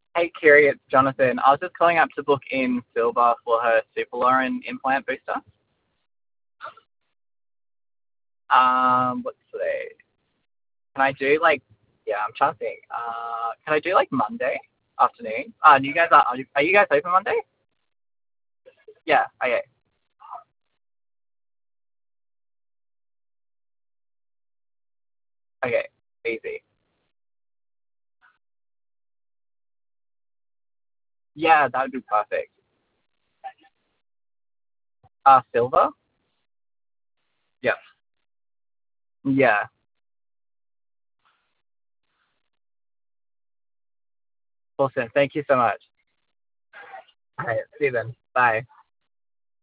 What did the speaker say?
Hey, Kiri, it's Jonathan. I was just calling up to book in Silver for her Superloran implant booster. What's today? Can I do yeah, I'm trying to think. Can I do Monday afternoon? You guys are you guys open Monday? Yeah, okay. Okay, easy. Yeah, that would be perfect. Silver? Yeah. Yeah. Awesome. Thank you so much. All right, see you then. Bye.